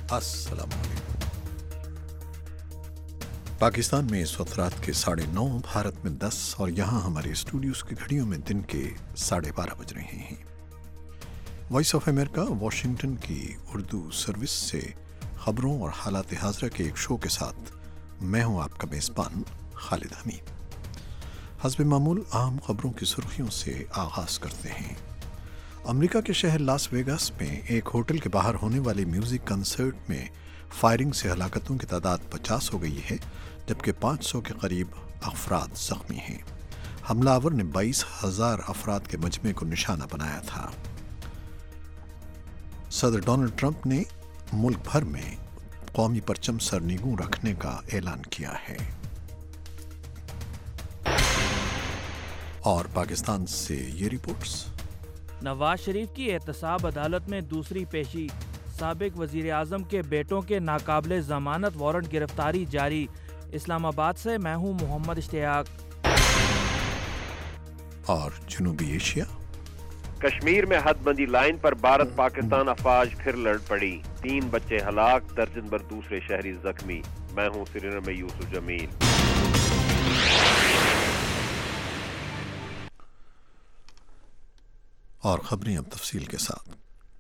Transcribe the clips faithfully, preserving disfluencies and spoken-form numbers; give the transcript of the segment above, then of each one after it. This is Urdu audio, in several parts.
अस्सलाम वालेकुम। पाकिस्तान में इस वक्त रात के साढ़े नौ, भारत में दस और यहाँ हमारे स्टूडियोज़ की घड़ियों में दिन के साढ़े बारह बज रहे हैं। वॉइस ऑफ अमेरिका वाशिंगटन की उर्दू सर्विस से ख़बरों और हालात हाज़रा के एक शो के साथ मैं हूँ आपका मेज़बान खालिद हमीद। हस्ब मामूल अहम ख़बरों की सुर्खियों से आगाज़ करते हैं। अमेरिका के शहर लास वेगास में एक होटल के बाहर होने वाले म्यूज़िक कंसर्ट में फायरिंग से हलाकतों की तादाद पचास हो गई है, जबकि पाँच सौ के करीब अफराद ज़ख्मी हैं। हमलावर ने बाईस हज़ार अफराद के मजमे को निशाना बनाया था। सदर डोनाल्ड ट्रंप ने मुल्क भर में कौमी परचम सरनीगू रखने का ऐलान किया है। और पाकिस्तान से ये रिपोर्ट्स। नवाज शरीफ की एहतसाब अदालत में दूसरी पेशी, साबिक वजीर आजम के बेटों के नाकाबिले जमानत वारंट गिरफ्तारी जारी। इस्लामाबाद से मैं हूँ मोहम्मद इश्तियाक। और जनूबी एशिया, कश्मीर में हदबंदी लाइन पर भारत पाकिस्तान अफवाज फिर लड़ पड़ी, तीन बच्चे हलाक, दर्जन भर दूसरे शहरी जख्मी। मैं हूँ श्रीनगर में यूसुफ जमील। और खबरें अब तफसील के साथ।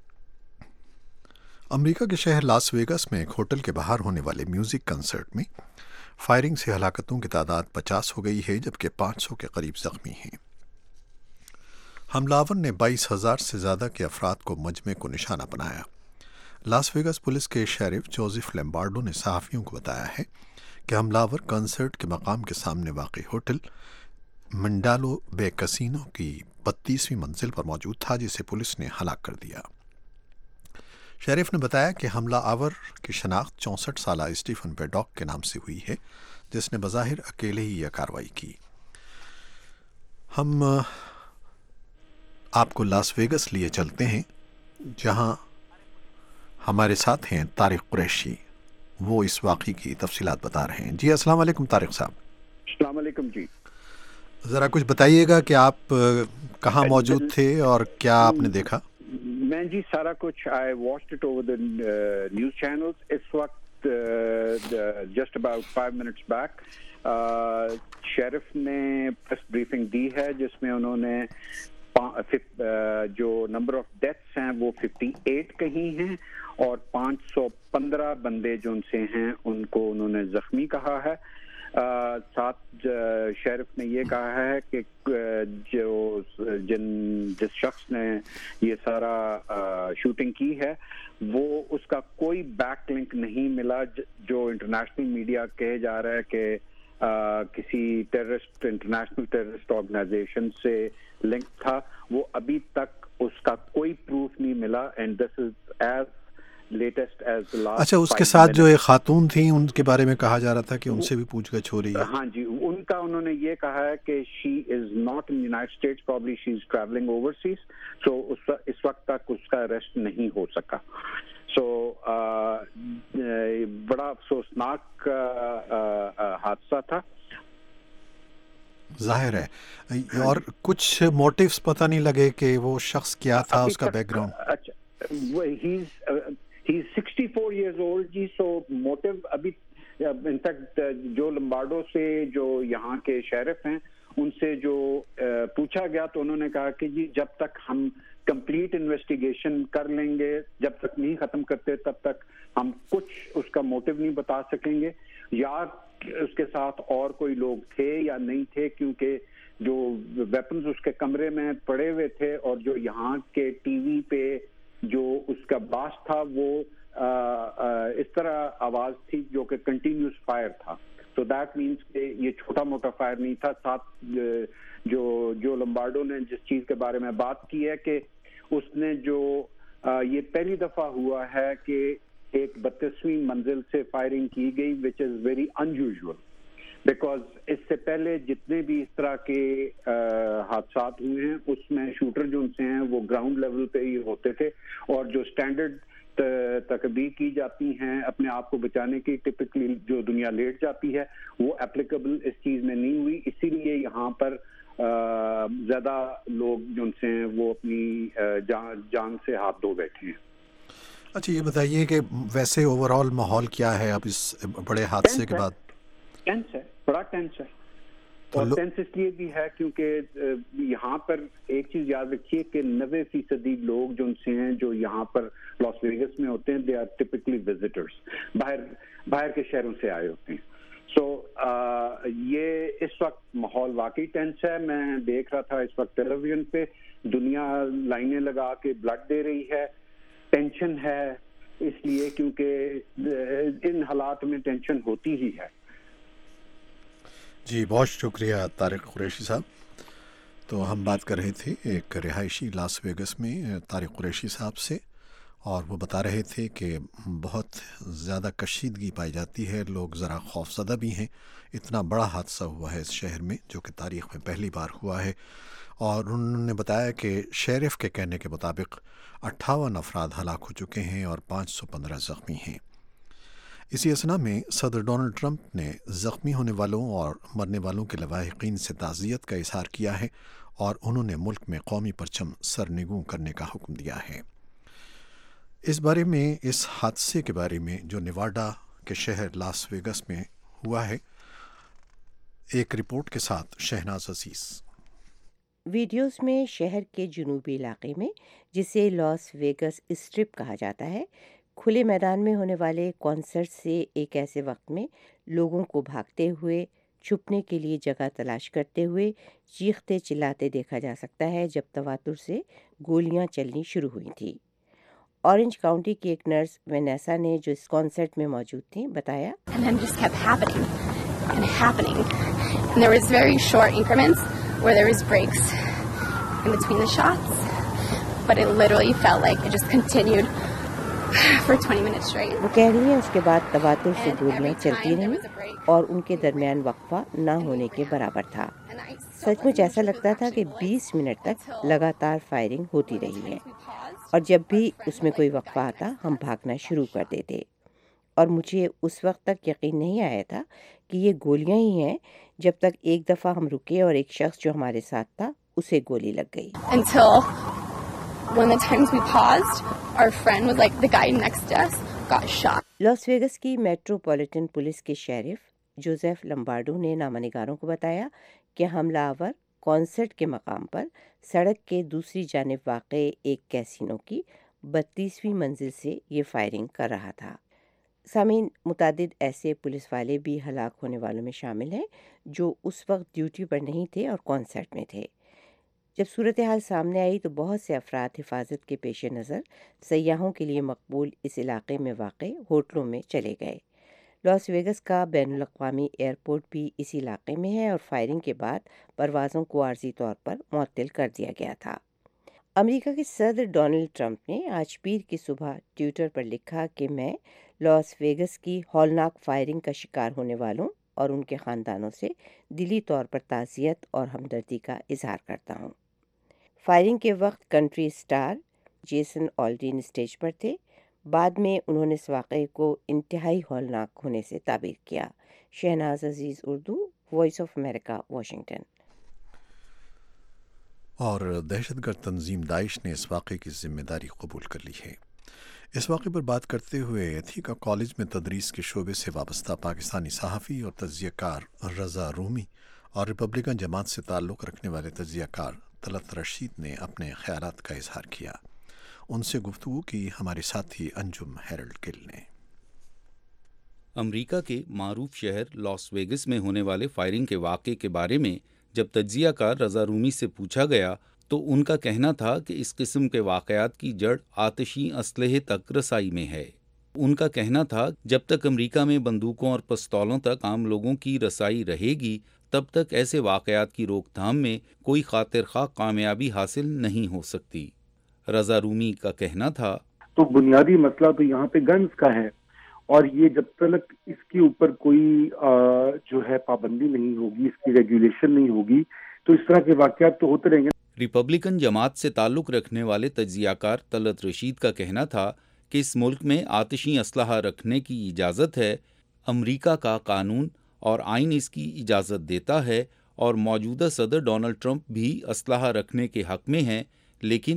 अमेरिका के शहर लास वेगास में एक होटल के बाहर होने वाले म्यूज़िक कंसर्ट में फायरिंग से हलाकतों की तादाद पचास हो गई है, जबकि पाँच सौ के करीब ज़ख्मी हैं। हमलावर ने बाईस हज़ार से ज़्यादा के अफराद को मजमे को निशाना बनाया। लास वेगास पुलिस के शेरिफ जोसेफ लैम्बार्डो ने सहाफ़ियों को बताया है कि हमलावर कंसर्ट के मकाम के सामने वाक़ई होटल मंडालो बे कसिनो की बत्तीसवीं मंजिल पर मौजूद था, जिसे पुलिस ने हलाक कर दिया। शेरिफ ने बताया कि हमला आवर की शनाख्त चौंसठ साल स्टीफन पेडॉक के नाम से हुई है, जिसने बज़ाहिर अकेले ही यह कार्रवाई की। हम आपको लास वेगस लिए चलते हैं, जहां हमारे साथ हैं तारिक कुरैशी। वो इस वाक़ई की तफसीलात बता रहे हैं। जी अस्सलाम वालेकुम तारिक साहब। अस्सलाम वालेकुम जी। ज़रा कुछ बताइएगा कि आप कहाँ मौजूद थे और क्या आपने देखा? मैं जी सारा कुछ I watched it over the news channels. इस वक्त just about five minutes back sheriff ने प्रेस ब्रीफिंग दी है, जिसमें उन्होंने जो नंबर ऑफ डेथ्स हैं वो अट्ठावन कही हैं और पाँच सौ पंद्रह बंदे जो उनसे हैं उनको उन्होंने जख्मी कहा है। Uh, साथ शेरिफ ने ये कहा है कि जो जिन जिस शख्स ने ये सारा आ, शूटिंग की है वो उसका कोई बैक लिंक नहीं मिला, जो इंटरनेशनल मीडिया कहे जा रहा है कि आ, किसी टेररिस्ट इंटरनेशनल टेररिस्ट ऑर्गेनाइजेशन से लिंक था। वो अभी तक उसका कोई प्रूफ नहीं मिला। And this is as latest as the last. अच्छा, उसके साथ जो एक खातून थी उनके बारे में कहा जा रहा था कि उनसे भी पूछगछ हो रही है। हाँ जी, उनका उन्होंने ये कहा है कि she is not in United States, probably she is travelling overseas, so उस इस वक्त तक उसका अरेस्ट नहीं हो सका। सो so, बड़ा अफसोसनाक हादसा था, जाहिर है। और कुछ मोटिव्स पता नहीं लगे कि वो शख्स क्या था, उसका बैकग्राउंड। अच्छा, he is he is sixty four years old जी। सो मोटिव अभी इनफैक्ट जो लम्बार्डो से जो यहाँ के शेरिफ हैं उनसे जो पूछा गया तो उन्होंने कहा कि जी जब तक हम कंप्लीट इन्वेस्टिगेशन कर लेंगे, जब तक नहीं खत्म करते तब तक हम कुछ उसका मोटिव नहीं बता सकेंगे, या उसके साथ और कोई लोग थे या नहीं थे, क्योंकि जो वेपन्स उसके कमरे में पड़े हुए थे और जो यहाँ के टीवी पे जो उसका ब्लास्ट था वो आ, आ, इस तरह आवाज थी जो कि कंटिन्यूस फायर था। तो दैट मीन्स कि ये छोटा मोटा फायर नहीं था। साथ जो जो लम्बार्डो ने जिस चीज के बारे में बात की है कि उसने जो आ, ये पहली दफा हुआ है कि एक बत्तीसवीं मंजिल से फायरिंग की गई, which is very unusual, because इससे पहले जितने भी इस तरह के हादसा हुए हैं उसमें शूटर जो उनसे हैं वो ग्राउंड लेवल पे ही होते थे, और जो स्टैंडर्ड तकबीर की जाती हैं अपने आप को बचाने की, टिपिकली जो दुनिया लेट जाती है, वो एप्लीकेबल इस चीज में नहीं हुई। इसीलिए यहाँ पर ज्यादा लोग जो उनसे हैं वो अपनी जान जान से हाथ धो बैठे हैं। اچھا یہ بتائیے کہ ویسے اوور آل ماحول کیا ہے اب اس بڑے حادثے کے بعد؟ ٹینس ہے، بڑا ٹینس ہے، اور ٹینس اس لیے بھی ہے کیونکہ یہاں پر ایک چیز یاد رکھیے کہ نوے فیصدی لوگ جو ان سے ہیں جو یہاں پر لاس ویگس میں ہوتے ہیں دے آر ٹپکلی وزٹرز، باہر باہر کے شہروں سے آئے ہوتے ہیں. سو یہ اس وقت ماحول واقعی ٹینس ہے. میں دیکھ رہا تھا اس وقت ٹیلی ویژن پہ دنیا لائنیں لگا کے بلڈ دے رہی ہے. ٹینشن ہے اس لیے کیونکہ ان حالات میں ٹینشن ہوتی ہی ہے. جی بہت شکریہ طارق قریشی صاحب. تو ہم بات کر رہے تھے ایک رہائشی لاس ویگس میں طارق قریشی صاحب سے، اور وہ بتا رہے تھے کہ بہت زیادہ کشیدگی پائی جاتی ہے، لوگ ذرا خوف زدہ بھی ہیں. اتنا بڑا حادثہ ہوا ہے اس شہر میں جو کہ تاریخ میں پہلی بار ہوا ہے، اور انہوں نے بتایا کہ شیرف کے کہنے کے مطابق اٹھاون افراد ہلاک ہو چکے ہیں اور پانچ سو پندرہ زخمی ہیں. اسی اثنا میں صدر ڈونلڈ ٹرمپ نے زخمی ہونے والوں اور مرنے والوں کے لواحقین سے تعزیت کا اظہار کیا ہے، اور انہوں نے ملک میں قومی پرچم سرنگوں کرنے کا حکم دیا ہے. اس بارے میں، اس حادثے کے بارے میں جو نیواڈا کے شہر لاس ویگس میں ہوا ہے، ایک رپورٹ کے ساتھ شہناز عزیز. ویڈیوز میں شہر کے جنوبی علاقے میں، جسے لاس ویگس اسٹرپ کہا جاتا ہے، کھلے میدان میں ہونے والے کانسرٹ سے ایک ایسے وقت میں لوگوں کو بھاگتے ہوئے، چھپنے کے لیے جگہ تلاش کرتے ہوئے، چیختے چلاتے دیکھا جا سکتا ہے جب تواتر سے گولیاں چلنی شروع ہوئی تھیں. اورنج کاؤنٹی کی ایک نرس وینیسا نے جو اس کانسرٹ میں موجود تھیں بتایا، And then just kept happening and happening. And there was very short increments where there was breaks in between the shots. But it literally felt like it just continued for twenty minutes straight. وہ کہہ رہی ہیں اس کے بعد تواتر سے گولیاں چلتی رہیں اور ان کے درمیان وقفہ نہ ہونے کے برابر تھا. سچ مچ ایسا لگتا تھا کہ بیس منٹ تک لگاتار فائرنگ ہوتی رہی ہے، اور جب بھی اس میں کوئی وقفہ آتا ہم بھاگنا شروع کر دیتے. اور مجھے اس وقت تک یقین نہیں آیا تھا کہ یہ گولیاں ہی ہیں، جب تک ایک دفعہ ہم رکے اور ایک شخص جو ہمارے ساتھ تھا اسے گولی لگ گئی. Until one of the times we paused, our friend was like, the guy next to us got shot. Las Vegas کی میٹروپولیٹن پولیس کے شیرف جوزیف لمبارڈو نے نامہ نگاروں کو بتایا کہ حملہ آور کانسرٹ کے مقام پر سڑک کے دوسری جانب واقع ایک کیسینو کی بتیسویں منزل سے یہ فائرنگ کر رہا تھا. سامعین، متعدد ایسے پولیس والے بھی ہلاک ہونے والوں میں شامل ہیں جو اس وقت ڈیوٹی پر نہیں تھے اور کانسرٹ میں تھے. جب صورتحال سامنے آئی تو بہت سے افراد حفاظت کے پیش نظر سیاحوں کے لیے مقبول اس علاقے میں واقع ہوٹلوں میں چلے گئے. لاس ویگس کا بین الاقوامی ایئرپورٹ بھی اسی علاقے میں ہے، اور فائرنگ کے بعد پروازوں کو عارضی طور پر معطل کر دیا گیا تھا. امریکہ کے صدر ڈونلڈ ٹرمپ نے آج پیر کی صبح ٹویٹر پر لکھا کہ میں لاس ویگس کی ہولناک فائرنگ کا شکار ہونے والوں اور ان کے خاندانوں سے دلی طور پر تعزیت اور ہمدردی کا اظہار کرتا ہوں. فائرنگ کے وقت country star Jason Aldean stage پر تھے. بعد میں انہوں نے اس واقعے کو انتہائی ہولناک ہونے سے تعبیر کیا. Shahnaz Aziz, Urdu, voice of America, Washington. اور دہشت گرد تنظیم داعش نے اس واقعے کی ذمہ داری قبول کر لی ہے. اس واقعے پر بات کرتے ہوئے ایتھیکا کالج میں تدریس کے شعبے سے وابستہ پاکستانی صحافی اور تجزیہ کار رضا رومی اور ریپبلکن جماعت سے تعلق رکھنے والے تجزیہ کار طلعت رشید نے اپنے خیالات کا اظہار کیا. ان سے گفتگو کی ہمارے ساتھی انجم ہیرلڈ گل نے. امریکہ کے معروف شہر لاس ویگس میں ہونے والے فائرنگ کے واقعے کے بارے میں جب تجزیہ کار رضا رومی سے پوچھا گیا تو ان کا کہنا تھا کہ اس قسم کے واقعات کی جڑ آتشی اسلحے تک رسائی میں ہے. ان کا کہنا تھا جب تک امریکہ میں بندوقوں اور پستولوں تک عام لوگوں کی رسائی رہے گی تب تک ایسے واقعات کی روک تھام میں کوئی خاطر خواہ کامیابی حاصل نہیں ہو سکتی. رضا رومی کا کہنا تھا، تو بنیادی مسئلہ تو یہاں پہ گنز کا ہے، اور یہ جب تک اس کے اوپر کوئی جو ہے پابندی نہیں ہوگی، اس کی ریگولیشن نہیں ہوگی، تو اس طرح کے واقعات تو ہوتے رہیں گے. ریپبلکن جماعت سے تعلق رکھنے والے تجزیہ کار طلعت رشید کا کہنا تھا کہ اس ملک میں آتشی اسلحہ رکھنے کی اجازت ہے. امریکہ کا قانون اور آئین اس کی اجازت دیتا ہے، اور موجودہ صدر ڈونلڈ ٹرمپ بھی اسلحہ رکھنے کے حق میں ہیں، لیکن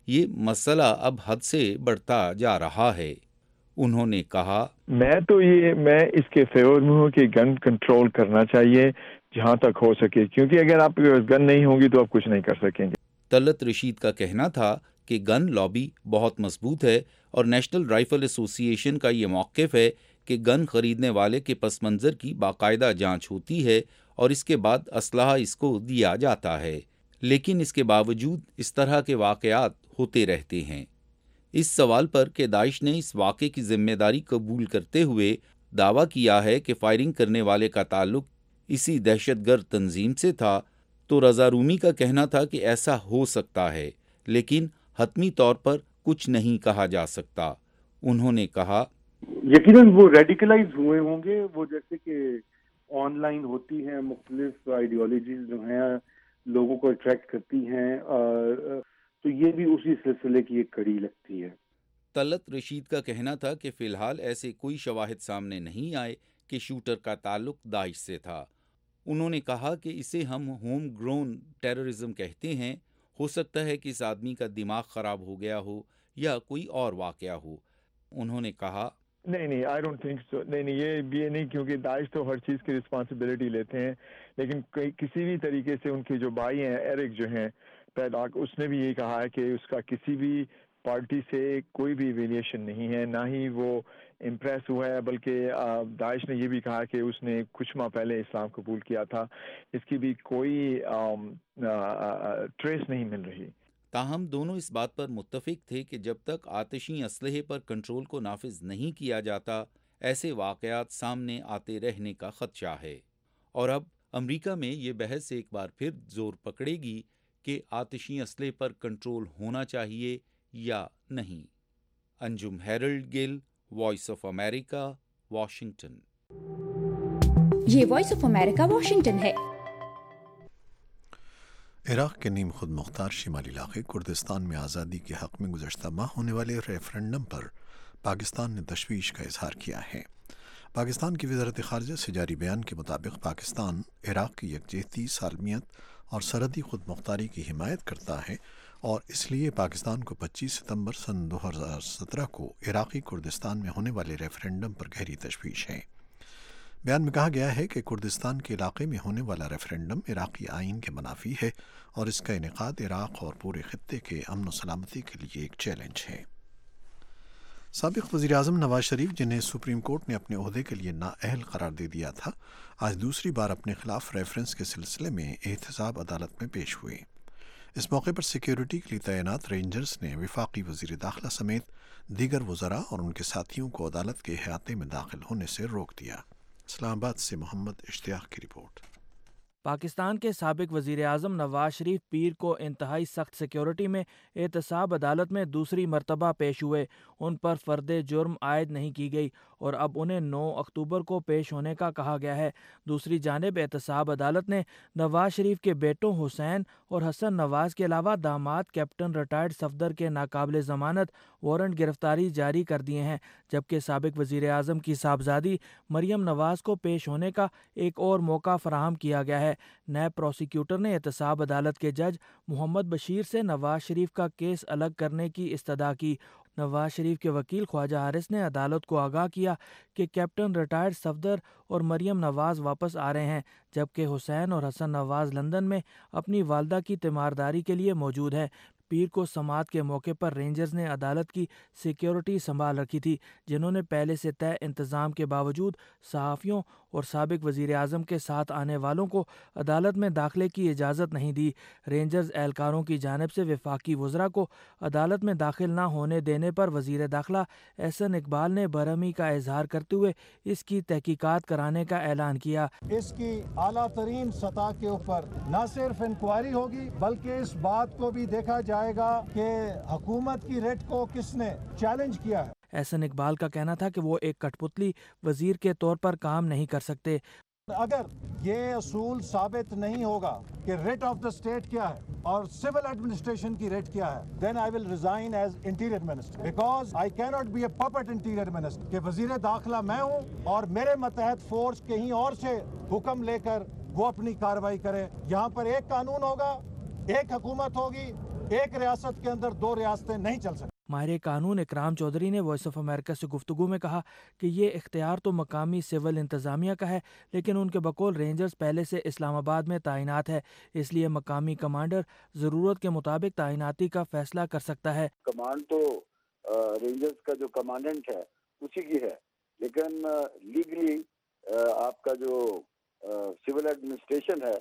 یہ مسئلہ اب حد سے بڑھتا جا رہا ہے۔ انہوں نے کہا، میں تو یہ میں اس کے فیور میں ہوں کہ گن کنٹرول کرنا چاہیے جہاں تک ہو سکے، کیونکہ اگر آپ کے پاس گن نہیں ہوگی تو آپ کچھ نہیں کر سکیں گے۔ طلعت رشید کا کہنا تھا کہ گن لابی بہت مضبوط ہے اور نیشنل رائفل ایسوسی ایشن کا یہ موقف ہے کہ گن خریدنے والے کے پس منظر کی باقاعدہ جانچ ہوتی ہے اور اس کے بعد اسلحہ اس کو دیا جاتا ہے، لیکن اس کے باوجود اس طرح کے واقعات ہوتے رہتے ہیں۔ اس سوال پر کہ داعش نے اس واقعے کی ذمہ داری قبول کرتے ہوئے دعویٰ کیا ہے کہ فائرنگ کرنے والے کا تعلق اسی دہشت گرد تنظیم سے تھا، تو رضا رومی کا کہنا تھا کہ ایسا ہو سکتا ہے لیکن حتمی طور پر کچھ نہیں کہا جا سکتا۔ انہوں نے کہا، یقیناً وہ ریڈیکلائز ہوئے ہوں گے، وہ جیسے کہ آن لائن ہوتی ہیں مختلف آئیڈیالوجیز جو ہیں لوگوں کو اٹریکٹ کرتی ہیں، تو یہ بھی اسی سلسلے کی ایک کڑی لگتی ہے۔ طلعت رشید کا کہنا تھا کہ فی الحال ایسے کوئی شواہد سامنے نہیں آئے کہ شوٹر کا تعلق داعش سے تھا۔ انہوں نے کہا کہ اسے ہم ہوم گرون ٹیررزم کہتے ہیں، ہو سکتا ہے کہ اس آدمی کا دماغ خراب ہو گیا ہو یا کوئی اور واقعہ ہو۔ انہوں نے کہا، نہیں نہیں آئی ڈونٹ تھنک سو، نہیں نہیں یہ یہ نہیں، کیونکہ داعش تو ہر چیز کی رسپانسبلٹی لیتے ہیں، لیکن کسی بھی طریقے سے ان کے جو بھائی ہیں ایرک جو ہیں پیڈاک، اس نے بھی یہی کہا ہے کہ اس کا کسی بھی پارٹی سے کوئی بھی ویلیشن نہیں ہے، نہ ہی وہ امپریس ہوا ہے، بلکہ داعش نے یہ بھی کہا کہ اس نے کچھ ماہ پہلے اسلام قبول کیا تھا، اس کی بھی کوئی ٹریس نہیں مل رہی۔ تاہم دونوں اس بات پر متفق تھے کہ جب تک آتشی اسلحے پر کنٹرول کو نافذ نہیں کیا جاتا، ایسے واقعات سامنے آتے رہنے کا خدشہ ہے۔ اور اب امریکہ میں یہ بحث ایک بار پھر زور پکڑے گی کہ آتشی اسلحے پر کنٹرول ہونا چاہیے یا نہیں۔ Anjum Harold Gill, voice of America, Washington. یہ وائس آف امریکہ واشنگٹن ہے۔ عراق کے نیم خود مختار شمالی علاقے کردستان میں آزادی کے حق میں گزشتہ ماہ ہونے والے ریفرنڈم پر پاکستان نے تشویش کا اظہار کیا ہے۔ پاکستان کی وزارت خارجہ سے جاری بیان کے مطابق پاکستان عراق کی یکجہتی، سالمیت اور سرحدی خود مختاری کی حمایت کرتا ہے اور اس لیے پاکستان کو پچیس ستمبر سن دو ہزار سترہ کو عراقی کردستان میں ہونے والے ریفرنڈم پر گہری تشویش ہے۔ بیان میں کہا گیا ہے کہ کردستان کے علاقے میں ہونے والا ریفرنڈم عراقی آئین کے منافی ہے اور اس کا انعقاد عراق اور پورے خطے کے امن و سلامتی کے لیے ایک چیلنج ہے۔ سابق وزیر اعظم نواز شریف، جنہیں سپریم کورٹ نے اپنے عہدے کے لیے نااہل قرار دے دیا تھا، آج دوسری بار اپنے خلاف ریفرنس کے سلسلے میں احتساب عدالت میں پیش ہوئے۔ اس موقع پر سیکیورٹی کے لیے تعینات رینجرز نے وفاقی وزیر داخلہ سمیت دیگر وزراء اور ان کے ساتھیوں کو عدالت کے احاطے میں داخل ہونے سے روک دیا۔ اسلام آباد سے محمد اشتیاق کی رپورٹ۔ پاکستان کے سابق وزیر اعظم نواز شریف پیر کو انتہائی سخت سیکیورٹی میں احتساب عدالت میں دوسری مرتبہ پیش ہوئے۔ ان پر فرد جرم عائد نہیں کی گئی اور اب انہیں نو اکتوبر کو پیش ہونے کا کہا گیا ہے۔ دوسری جانب احتساب عدالت نے نواز شریف کے بیٹوں حسین اور حسن نواز کے علاوہ داماد کیپٹن ریٹائرڈ صفدر کے ناقابل ضمانت وارنٹ گرفتاری جاری کر دیے ہیں، جبکہ سابق وزیر اعظم کی صاحبزادی مریم نواز کو پیش ہونے کا ایک اور موقع فراہم کیا گیا ہے۔ نیب پروسیکیوٹر نے احتساب عدالت کے جج محمد بشیر سے نواز شریف کا کیس الگ کرنے کی استدعا کی۔ نواز شریف کے وکیل خواجہ حارث نے عدالت کو آگاہ کیا کہ کیپٹن ریٹائرڈ صفدر اور مریم نواز واپس آ رہے ہیں، جبکہ حسین اور حسن نواز لندن میں اپنی والدہ کی تیمارداری کے لیے موجود ہیں۔ پیر کو سماعت کے موقع پر رینجرز نے عدالت کی سیکیورٹی سنبھال رکھی تھی، جنہوں نے پہلے سے طے انتظام کے باوجود صحافیوں اور سابق وزیر اعظم کے ساتھ آنے والوں کو عدالت میں داخلے کی اجازت نہیں دی۔ رینجرز اہلکاروں کی جانب سے وفاقی وزراء کو عدالت میں داخل نہ ہونے دینے پر وزیر داخلہ احسن اقبال نے برہمی کا اظہار کرتے ہوئے اس کی تحقیقات کرانے کا اعلان کیا۔ اس کی اعلیٰ ترین سطح کے اوپر نہ صرف انکوائری ہوگی بلکہ اس بات کو بھی دیکھا جائے گا کہ حکومت کی ریٹ کو کس نے چیلنج کیا ہے۔ احسن اقبال کا کہنا تھا کہ وہ ایک کٹ پتلی وزیر کے طور پر کام نہیں کر سکتے۔ اگر یہ اصول ثابت نہیں ہوگا کہ ریٹ آف دا اسٹیٹ کیا ہے اور سول ایڈمنسٹریشن کی ریٹ کیا ہے، then I will resign as interior minister because I cannot be a puppet interior minister کہ وزیر داخلہ میں ہوں اور میرے متحد فورس کہیں اور سے حکم لے کر وہ اپنی کارروائی کرے۔ یہاں پر ایک قانون ہوگا، ایک حکومت ہوگی एक रियासत के अंदर दो रियासतें नहीं चल सकती। माहिर कानून इकराम चौधरी ने वॉइस ऑफ अमेरिका से गुफ्तगू में कहा कि ये इख्तियार तो मकामी सिविल इंतज़ामिया का है, लेकिन उनके बकौल रेंजर्स पहले से इस्लामाबाद में तैनात है, इसलिए मकामी कमांडर ज़रूरत के मुताबिक तैनाती का फैसला कर सकता है। कमांड तो रेंजर्स का जो कमांडेंट है उसी की है, लेकिन लीगली आपका जो सिविल एडमिनिस्ट्रेशन है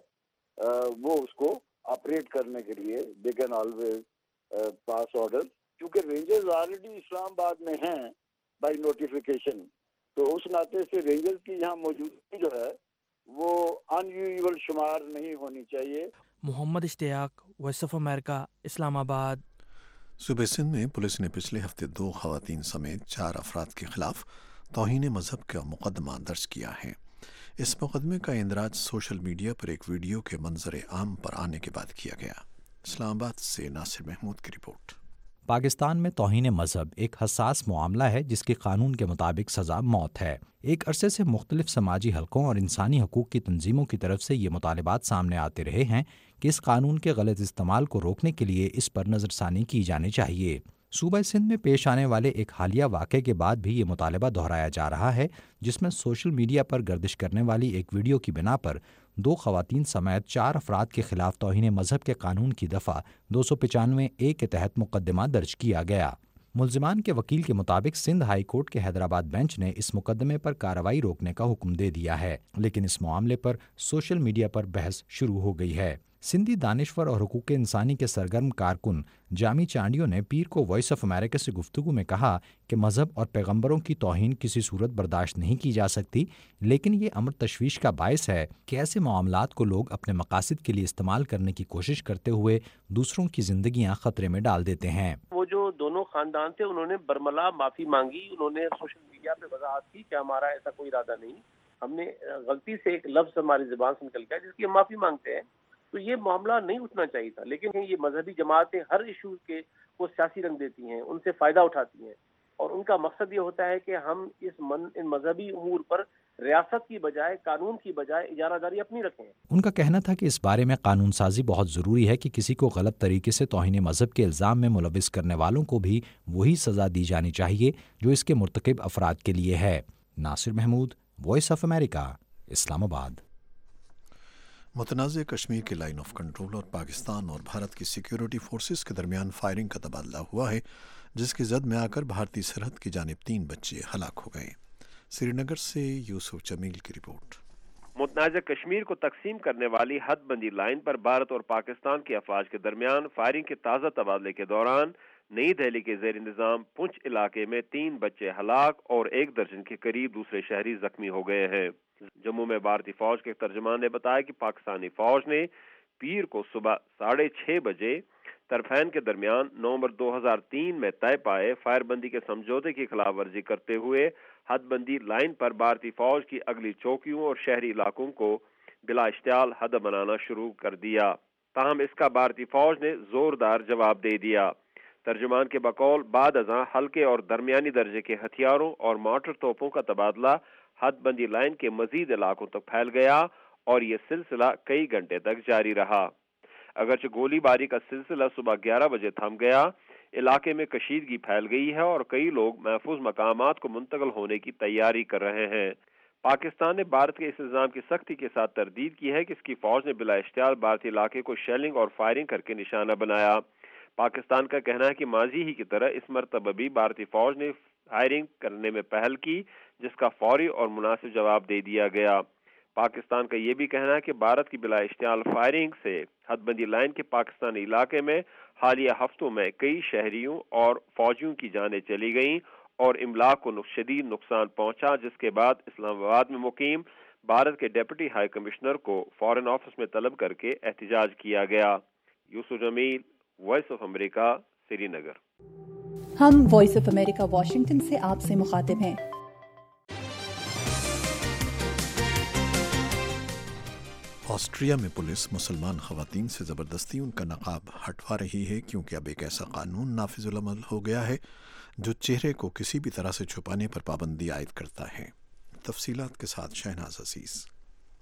वो उसको ऑपरेट करने के लिए they can always pass order, क्योंकि रेंजर्स ऑलरेडी इस्लामाबाद में हैं बाय नोटिफिकेशन, तो उस नाते से रेंजर्स की यहाँ मौजूदगी जो है वो अनयूजुअल शुमार नहीं होनी चाहिए। Mohammad Ishtiaq, voice of America, Islamabad. सूबे सिंध में पुलिस ने पिछले हफ्ते दो खवातीन समेत चार अफराद के खिलाफ तौहीन मजहब का मुकदमा दर्ज किया है। इस मुकदमे का इंदराज सोशल मीडिया पर एक वीडियो के मंजर आम पर आने के बाद किया गया। इस्लामाबाद से नासिर महमूद की रिपोर्ट। पाकिस्तान में तौहीन मजहब एक हसास मामला है जिसके कानून के मुताबिक सज़ा मौत है। एक अरसे से मुख्तलिफ समाजी हलकों और इंसानी हकूक़ की तंजीमों की तरफ से ये मुतालबात सामने आते रहे हैं कि इस कानून के गलत इस्तेमाल को रोकने के लिए इस पर नज़रसानी की जानी चाहिए। सूबा सिंध में पेश आने वाले एक हालिया वाक़े के बाद भी ये मुतालबा दोहराया जा रहा है, जिसमें सोशल मीडिया पर गर्दिश करने वाली एक वीडियो की बिना पर दो खवातीन समेत चार अफराद के खिलाफ तौहीन मजहब के कानून की दफ़ा दो सौ पचानवे ए के तहत मुकदमा दर्ज किया गया। मुल्जिमान के वकील के मुताबिक सिंध हाई कोर्ट के हैदराबाद बेंच ने इस मुकदमे पर कार्रवाई रोकने का हुक्म दे दिया है, लेकिन इस मामले पर सोशल मीडिया पर बहस शुरू हो गई है। सिंधी दानिश्वर और हुकूक इंसानी के सरगर्म कारकुन जामी चांडियो ने पीर को वॉइस ऑफ अमेरिका से गुफ्तगू में कहा कि मजहब और पैगम्बरों की तौहीन किसी सूरत बर्दाश्त नहीं की जा सकती, लेकिन ये अमर तशवीश का बायस है कि ऐसे मामलात को लोग अपने मकासद के लिए इस्तेमाल करने की कोशिश करते हुए दूसरों की जिंदगियां खतरे में डाल देते हैं। वो जो दोनों खानदान थे उन्होंने बरमला माफी मांगी, उन्होंने सोशल मीडिया पे वजाहत की कि हमारा ऐसा कोई इरादा नहीं, हमने गलती से एक लफ्ज हमारी जुबान से निकल गया जिसकी हम माफी मांगते हैं। तो ये मामला नहीं उठना चाहिए था, लेकिन ये मजहबी जमातें हर इशू के को सियासी रंग देती हैं, उनसे फ़ायदा उठाती हैं, और उनका मकसद ये होता है कि हम इस मन इन मजहबी उमूर पर रियासत की बजाय कानून की बजाय इजारादारी अपनी रखें। उनका कहना था कि इस बारे में कानून साजी बहुत ज़रूरी है कि किसी को गलत तरीके से तौहीन मजहब के इल्ज़ाम में मुलविस करने वालों को भी वही सज़ा दी जानी चाहिए जो इसके मुर्तकिब अफराद के लिए है। Nasir Mahmood, voice of America, Islamabad. मुतनाज़ कश्मीर के लाइन ऑफ कंट्रोल और पाकिस्तान और भारत की सिक्योरिटी फोर्सेस के दरमियान फायरिंग का तबादला हुआ है, जिसकी जद में आकर भारतीय सरहद की जानिब तीन बच्चे हलाक हो गए। श्रीनगर से यूसुफ जमील की रिपोर्ट। मुतनाज़ कश्मीर को तकसीम करने वाली हदबंदी लाइन पर भारत और पाकिस्तान के अफवाज के दरमियान फायरिंग के ताज़ा तबादले के दौरान नई दिल्ली के ज़ेर इंतज़ाम पुंछ इलाके में तीन बच्चे हलाक और एक दर्जन के करीब दूसरे शहरी जख्मी हो गए हैं। जम्मू में भारतीय फौज के तर्जमान ने बताया कि पाकिस्तानी फौज ने पीर को सुबह साढ़े छह बजे तरफैन के दरमियान नवंबर दो हज़ार तीन में तय पाए फायरबंदी के समझौते की खिलाफ वर्जी करते हुए हदबंदी लाइन पर भारतीय फौज की अगली चौकियों और शहरी इलाकों को बिला इश्तियाल हद बनाना शुरू कर दिया। ताहम इसका भारतीय फौज ने जोरदार जवाब दे दिया। तर्जुमान के बकौल बाद अज़ां हल्के और दरमियानी दर्जे के हथियारों और मोटर तोपों का तबादला हदबंदी लाइन के मजीद इलाकों तक फैल गया और ये सिलसिला कई घंटे तक जारी रहा। अगरचे गोलीबारी का सिलसिला सुबह ग्यारह बजे थम गया, इलाके में कशीदगी फैल गई है और कई लोग महफूज मकामात को मुंतकिल होने की तैयारी कर रहे हैं। पाकिस्तान ने भारत के इस इल्जाम की सख्ती के साथ तरदीद की है कि इसकी फौज ने बिला इश्तियाल भारतीय इलाके को शेलिंग और फायरिंग करके निशाना बनाया। पाकिस्तान का कहना है कि माजी ही की तरह इस मरतबा भी भारतीय फौज ने फायरिंग करने में पहल की, जिसका फौरी और मुनासिब जवाब दे दिया गया। पाकिस्तान का ये भी कहना है कि भारत की बिला इश्तियाल फायरिंग से हदबंदी लाइन के पाकिस्तानी इलाके में हालिया हफ्तों में कई शहरियों और फौजियों की जानें चली गईं और इमलाक को शदीद नुकसान पहुंचा, जिसके बाद इस्लामाबाद में मुकीम भारत के डिप्टी हाई कमिश्नर को फॉरेन ऑफिस में तलब करके एहतजाज किया गया। Yusuf Jameel, voice of America, Srinagar. हम वॉइस ऑफ अमेरिका वाशिंगटन से आपसे मुखातिब हैं। ऑस्ट्रिया में पुलिस मुसलमान खवातीन से ज़बरदस्ती उनका नकाब हटवा रही है, क्योंकि अब एक ऐसा कानून नाफिजुल अमल हो गया है जो चेहरे को किसी भी तरह से छुपाने पर पाबंदी आयद करता है। तफसीलात के साथ शहनाज अजीज।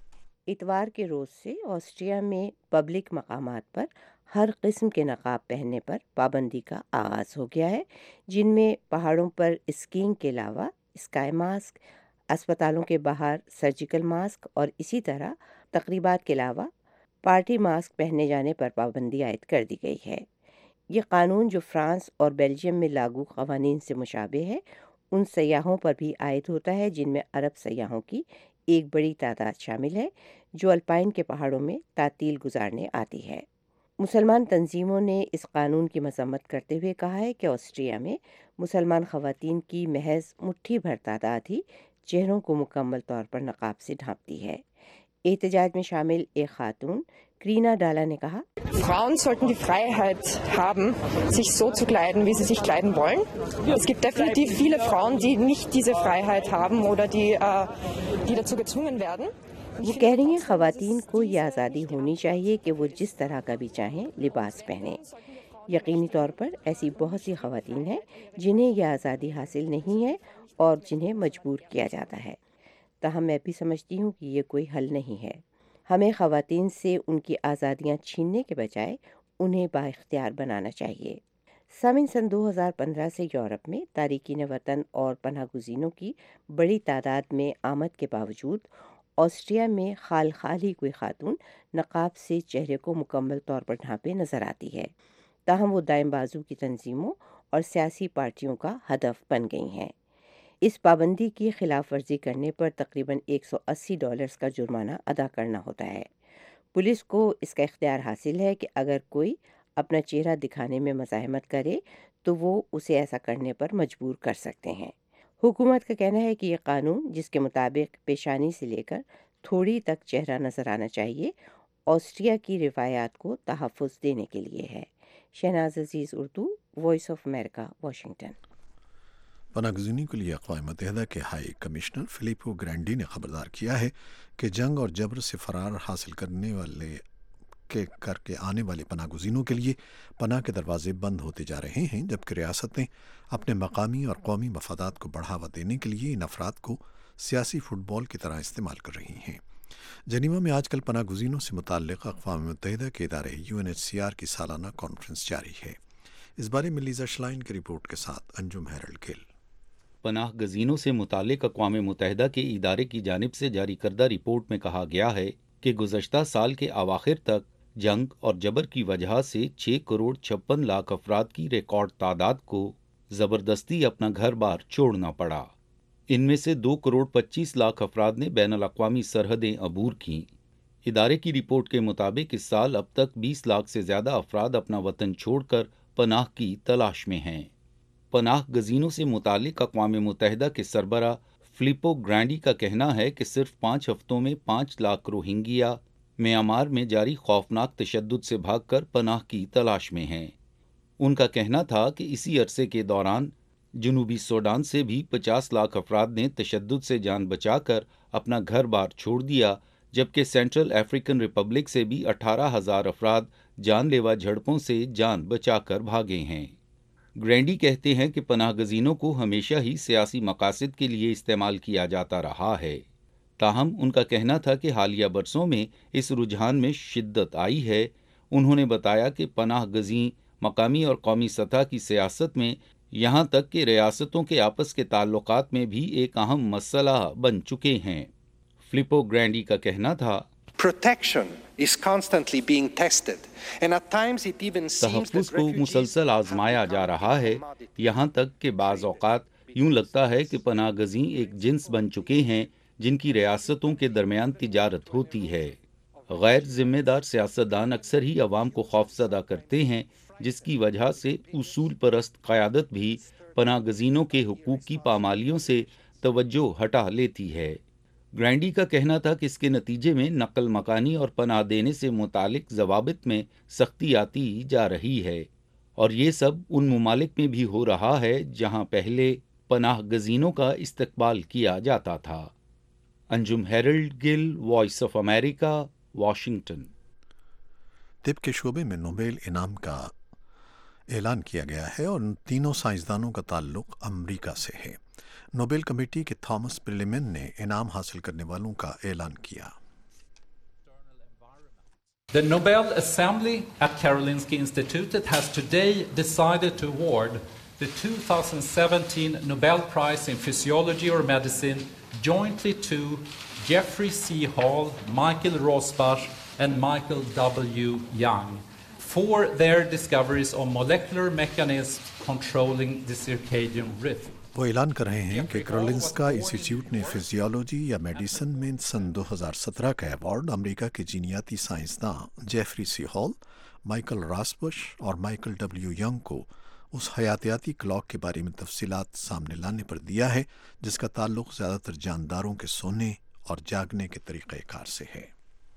اتوار کے روز سے آسٹریا میں پبلک مقامات پر ہر قسم کے نقاب پہننے پر پابندی کا آغاز ہو گیا ہے، جن میں پہاڑوں پر اسکینگ کے علاوہ اسکائی ماسک، اسپتالوں کے باہر سرجیکل ماسک اور اسی طرح تقریبات کے علاوہ پارٹی ماسک پہنے جانے پر پابندی عائد کر دی گئی ہے۔ یہ قانون جو فرانس اور بیلجیم میں لاگو قوانین سے مشابہ ہے، ان سیاحوں پر بھی عائد ہوتا ہے جن میں عرب سیاحوں کی ایک بڑی تعداد شامل ہے جو الپائن کے پہاڑوں میں تعطیل گزارنے آتی ہے۔ مسلمان تنظیموں نے اس قانون کی مذمت کرتے ہوئے کہا ہے کہ آسٹریا میں مسلمان خواتین کی محض مٹھی بھر تعداد ہی چہروں کو مکمل طور پر نقاب سے ڈھانپتی ہے۔ احتجاج میں شامل ایک خاتون کرینا ڈالا نے کہا، Frauen sollten die Freiheit haben, sich so zu kleiden, wie sie sich kleiden wollen. Es gibt definitiv viele Frauen, die nicht diese Freiheit haben oder die, äh, die dazu gezwungen werden. وہ کہہ رہی ہیں خواتین کو یہ آزادی ہونی چاہیے کہ وہ جس طرح کا بھی چاہیں لباس پہنیں۔ یقینی طور پر ایسی بہت سی خواتین ہیں جنہیں یہ آزادی حاصل نہیں ہے اور جنہیں مجبور کیا جاتا ہے، تاہم میں بھی سمجھتی ہوں کہ یہ کوئی حل نہیں ہے۔ ہمیں خواتین سے ان کی آزادیاں چھیننے کے بجائے انہیں بااختیار بنانا چاہیے۔ سامعین، سن دو ہزار پندرہ سے یورپ میں تارکین وطن اور پناہ گزینوں کی بڑی تعداد میں آمد کے باوجود آسٹریا میں خال خال ہی کوئی خاتون نقاب سے چہرے کو مکمل طور پر ڈھانپے نظر آتی ہے، تاہم وہ دائیں بازو کی تنظیموں اور سیاسی پارٹیوں کا ہدف بن گئی ہیں۔ اس پابندی کی خلاف ورزی کرنے پر تقریباً ایک سو اسی ڈالرز کا جرمانہ ادا کرنا ہوتا ہے۔ پولیس کو اس کا اختیار حاصل ہے کہ اگر کوئی اپنا چہرہ دکھانے میں مزاحمت کرے تو وہ اسے ایسا کرنے پر مجبور کر سکتے ہیں۔ حکومت کا کہنا ہے کہ یہ قانون، جس کے مطابق پیشانی سے لے کر تھوڑی تک چہرہ نظر آنا چاہیے، آسٹریا کی روایات کو تحفظ دینے کے لیے ہے۔ Shahnaz Aziz, Urdu, voice of America, Washington. پناہ گزینی کے لیے اقوام متحدہ کے ہائی کمشنر فلیپو گرینڈی نے خبردار کیا ہے کہ جنگ اور جبر سے فرار حاصل کرنے والے کے کر کے آنے والے پناہ گزینوں کے لیے پناہ کے دروازے بند ہوتے جا رہے ہیں، جبکہ ریاستیں اپنے مقامی اور قومی مفادات کو بڑھاوا دینے کے لیے ان افراد کو سیاسی فٹ بال کی طرح استعمال کر رہی ہیں۔ جنیوا میں آج کل پناہ گزینوں سے متعلق اقوام متحدہ کے ادارے U N H C R کی سالانہ کانفرنس جاری ہے۔ اس بارے میں لیزا شلائن کی رپورٹ کے ساتھ انجم ہیرلڈ گل۔ پناہ گزینوں سے متعلق اقوام متحدہ کے ادارے کی جانب سے جاری کردہ رپورٹ میں کہا گیا ہے کہ گزشتہ سال کے اواخر تک جنگ اور جبر کی وجہ سے چھ کروڑ چھپن لاکھ افراد کی ریکارڈ تعداد کو زبردستی اپنا گھر بار چھوڑنا پڑا۔ ان میں سے دو کروڑ پچیس لاکھ افراد نے بین الاقوامی سرحدیں عبور کیں۔ ادارے کی رپورٹ کے مطابق اس سال اب تک بیس لاکھ سے زیادہ افراد اپنا وطن چھوڑ کر پناہ کی تلاش میں ہیں۔ پناہ گزینوں سے متعلق اقوام متحدہ کے سربراہ فلیپو گرینڈی کا کہنا ہے کہ صرف پانچ ہفتوں میں پانچ لاکھ روہنگیا میانمار میں جاری خوفناک تشدد سے بھاگ کر پناہ کی تلاش میں ہیں۔ ان کا کہنا تھا کہ اسی عرصے کے دوران جنوبی سوڈان سے بھی پچاس لاکھ افراد نے تشدد سے جان بچا کر اپنا گھر بار چھوڑ دیا، جبکہ سینٹرل افریقن ریپبلک سے بھی اٹھارہ ہزار افراد جان لیوا جھڑپوں سے جان بچا کر بھاگے ہیں۔ گرینڈی کہتے ہیں کہ پناہ گزینوں کو ہمیشہ ہی سیاسی مقاصد کے لیے استعمال کیا جاتا رہا ہے، تاہم ان کا کہنا تھا کہ حالیہ برسوں میں اس رجحان میں شدت آئی ہے۔ انہوں نے بتایا کہ پناہ گزین مقامی اور قومی سطح کی سیاست میں یہاں تک کہ ریاستوں کے آپس کے تعلقات میں بھی ایک اہم مسئلہ بن چکے ہیں۔ فلیپو گرینڈی کا کہنا تھا، Protection is constantly being tested, and at times it even seems تحفظ that کو refugees مسلسل آزمایا جا رہا ہے، یہاں تک کہ بعض اوقات یوں لگتا ہے کہ پناہ گزین ایک جنس بن چکے ہیں جن کی ریاستوں کے درمیان تجارت ہوتی ہے۔ غیر ذمہ دار سیاستدان اکثر ہی عوام کو خوفزدہ کرتے ہیں، جس کی وجہ سے اصول پرست قیادت بھی پناہ گزینوں کے حقوق کی پامالیوں سے توجہ ہٹا لیتی ہے۔ گرینڈی کا کہنا تھا کہ اس کے نتیجے میں نقل مکانی اور پناہ دینے سے متعلق ضوابط میں سختی آتی جا رہی ہے، اور یہ سب ان ممالک میں بھی ہو رہا ہے جہاں پہلے پناہ گزینوں کا استقبال کیا جاتا تھا۔ Anjum Harold Gill, voice of America, Washington. طب کے شعبے میں نوبیل انعام کا اعلان کیا گیا ہے اور ان تینوں سائنسدانوں کا تعلق امریکہ سے ہے۔ نوبیل کمیٹی کے تھامس پرلیمن نے انعام حاصل کرنے والوں کا اعلان کیا۔ The Nobel Assembly at Karolinska Institutet has today decided to award the two thousand seventeen Nobel Prize in Physiology or Medicine jointly to Jeffrey C. Hall, Michael Rosbach, and Michael W. Young for their discoveries on molecular mechanisms controlling the circadian rhythm. وہ اعلان کر رہے ہیں کہ کرولنسکا انسٹیٹیوٹ نے فزیولوجی یا میڈیسن میں سن دو ہزار سترہ کا ایوارڈ امریکہ کے جینیاتی سائنسداں Jeffrey C Hall, Michael Rosbash اور مائیکل ڈبلیو ینگ کو اس حیاتیاتی کلاک کے بارے میں تفصیلات سامنے لانے پر دیا ہے جس کا تعلق زیادہ تر جانداروں کے سونے اور جاگنے کے طریقہ کار سے ہے۔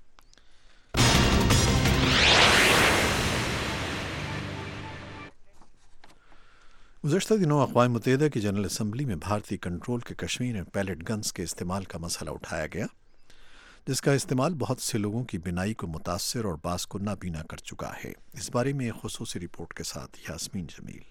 گزشتہ دنوں اقوام متحدہ کی جنرل اسمبلی میں بھارتی کنٹرول کے کشمیر میں پیلٹ گنز کے استعمال کا مسئلہ اٹھایا گیا، جس کا استعمال بہت سے لوگوں کی بینائی کو متاثر اور بعض کو نابینا کر چکا ہے۔ اس بارے میں ایک خصوصی رپورٹ کے ساتھ یاسمین جمیل۔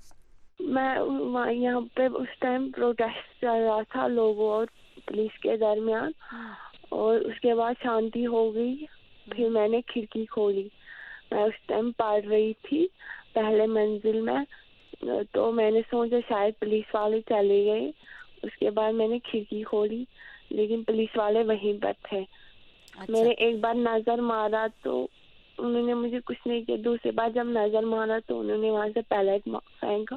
میں یہاں پہ اس ٹائم پروٹیسٹ چل رہا تھا لوگوں اور پولیس کے درمیان، اور اس کے بعد شانتی ہو گئی، پھر میں نے کھڑکی کھولی۔ میں اس ٹائم پڑھ رہی تھی پہلے منزل میں، تو میں نے سوچا شاید پولیس والے چلے گئے۔ اس کے بعد میں نے کھڑکی کھولی لیکن پولیس والے وہیں پر تھے۔ میں نے ایک بار نظر مارا تو انہوں نے مجھے کچھ نہیں کیا، دوسری بار جب نظر مارا تو انہوں نے وہاں سے پیلٹ پھینکا،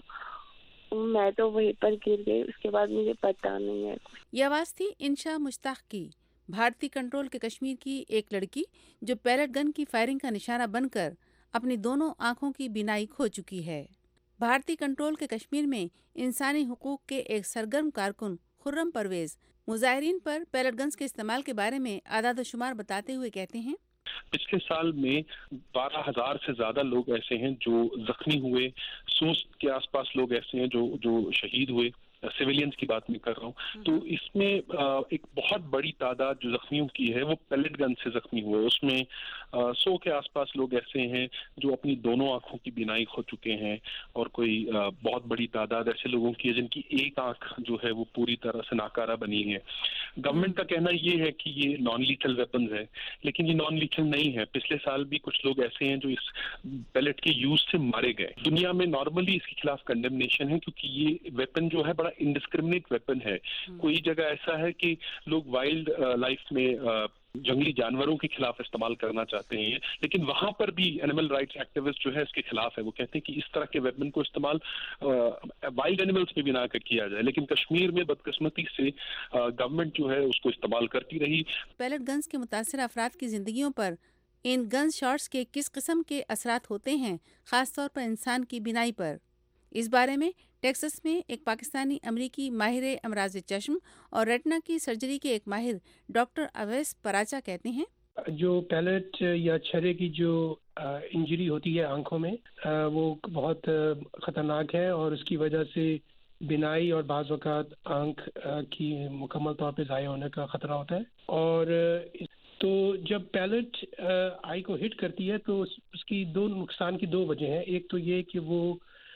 میں تو وہیں پر گر گئی۔ اس کے بعد مجھے پتا نہیں ہے کچھ۔ یہ آواز تھی انشا مشتاق کی، بھارتی کنٹرول کے کشمیر کی ایک لڑکی جو پیلٹ گن کی فائرنگ کا نشانہ بن کر اپنی دونوں آنکھوں کی بینائی کھو چکی ہے۔ بھارتی کنٹرول کے کشمیر میں انسانی حقوق کے ایک سرگرم کارکن خرم پرویز مظاہرین پر پیلٹ گنز کے استعمال کے بارے میں اعداد و شمار بتاتے ہوئے کہتے ہیں، پچھلے سال میں بارہ ہزار سے زیادہ لوگ ایسے ہیں جو زخمی ہوئے، سو کے آس پاس لوگ ایسے ہیں جو جو شہید ہوئے، سویلینز کی بات میں کر رہا ہوں۔ تو اس میں ایک بہت بڑی تعداد جو زخمیوں کی ہے وہ پیلٹ گن سے زخمی ہوئے، اس میں سو کے آس پاس لوگ ایسے ہیں جو اپنی دونوں آنکھوں کی بینائی کھو چکے ہیں، اور کوئی بہت بڑی تعداد ایسے لوگوں کی ہے جن کی ایک آنکھ جو ہے وہ پوری طرح سے ناکارہ بنی ہے۔ گورنمنٹ کا کہنا یہ ہے کہ یہ نان لیتھل ویپنز ہے، لیکن یہ نان لیتھل نہیں ہے۔ پچھلے سال بھی کچھ لوگ ایسے ہیں جو اس پیلٹ کے یوز سے مارے گئے۔ دنیا میں نارملی اس کے خلاف کنڈمنیشن ہے کیونکہ یہ ویپن جو ہے بڑا انڈسکریمنیٹ ویپن ہے۔ کوئی جگہ ایسا ہے کہ لوگ وائلڈ لائف میں جنگلی جانوروں کے خلاف استعمال کرنا چاہتے ہیں، لیکن وہاں پر بھی اینیمل رائٹس ایکٹیوسٹ جو ہے اس کے خلاف ہے۔ وہ کہتے ہیں کہ اس طرح کے ویپن کو استعمال وائلڈ اینیملز پہ بھی نہ کیا جائے، لیکن کشمیر میں بدقسمتی سے گورنمنٹ جو ہے اس کو استعمال کرتی رہی۔ پیلٹ گنز کے متاثرہ افراد کی زندگیوں پر ان گنز شاٹس کے کس قسم کے اثرات ہوتے ہیں، خاص طور پر انسان کی بینائی پر؟ اس بارے میں ٹیکساس میں ایک پاکستانی امریکی ماہر امراض چشم اور ریٹنا کی سرجری کے ایک ماہر ڈاکٹر اویس پراچا کہتے ہیں، جو پیلٹ یا چھرے کی جو انجری ہوتی ہے آنکھوں میں وہ بہت خطرناک ہے، اور اس کی وجہ سے بینائی اور بعض اوقات آنکھ کی مکمل طور پہ ضائع ہونے کا خطرہ ہوتا ہے۔ اور تو جب پیلٹ آئی کو ہٹ کرتی ہے تو اس کی دو نقصان کی دو وجہ ہیں۔ ایک تو یہ کہ وہ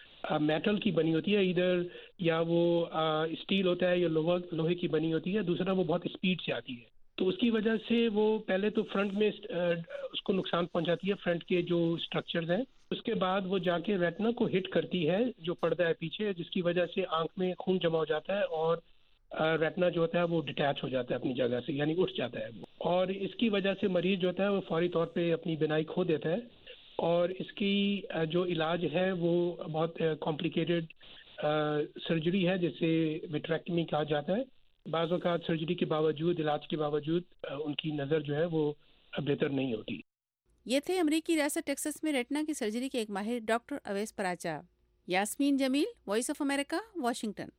میٹل کی بنی ہوتی ہے، ادھر یا وہ اسٹیل ہوتا ہے یا لوہا لوہے کی بنی ہوتی ہے، دوسرا وہ بہت اسپیڈ سے آتی ہے، تو اس کی وجہ سے وہ پہلے تو فرنٹ میں اس کو نقصان پہنچاتی ہے، فرنٹ کے جو اسٹرکچرز ہیں، اس کے بعد وہ جا کے ریٹنا کو ہٹ کرتی ہے جو پردہ ہے پیچھے، جس کی وجہ سے آنکھ میں خون جمع ہو جاتا ہے اور ریٹنا جو ہوتا ہے وہ ڈیٹیچ ہو جاتا ہے اپنی جگہ سے، یعنی اٹھ جاتا ہے وہ، اور اس کی وجہ سے مریض جو ہوتا ہے وہ فوری طور پہ اپنی بینائی کھو دیتا ہے، اور اس کی جو علاج ہے وہ بہت کمپلیکیٹڈ سرجری ہے جسے وٹریکٹمی کہا جاتا ہے۔ بعض اوقات سرجری کے باوجود، علاج کے باوجود ان کی نظر جو ہے وہ بہتر نہیں ہوتی۔ یہ تھے امریکی ریاست ٹیکساس میں ریٹنا کی سرجری کے ایک ماہر doctor Owais Paracha. Yasmeen Jamil, voice of America, Washington.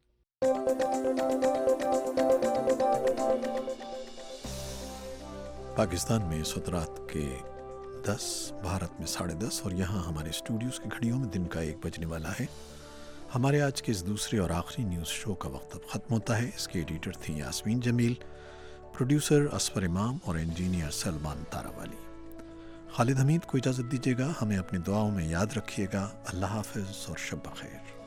Pakistan میں اس وقت رات کے دس، بھارت میں ساڑھے دس، اور یہاں ہمارے اسٹوڈیوز کی گھڑیوں میں دن کا ایک بجنے والا ہے۔ ہمارے آج کے اس دوسرے اور آخری نیوز شو کا وقت اب ختم ہوتا ہے۔ اس کے ایڈیٹر تھیں یاسمین جمیل، پروڈیوسر اسفر امام اور انجینئر سلمان تاراوالی۔ خالد حمید کو اجازت دیجیے گا، ہمیں اپنی دعاؤں میں یاد رکھیے گا۔ اللہ حافظ اور شب بخیر۔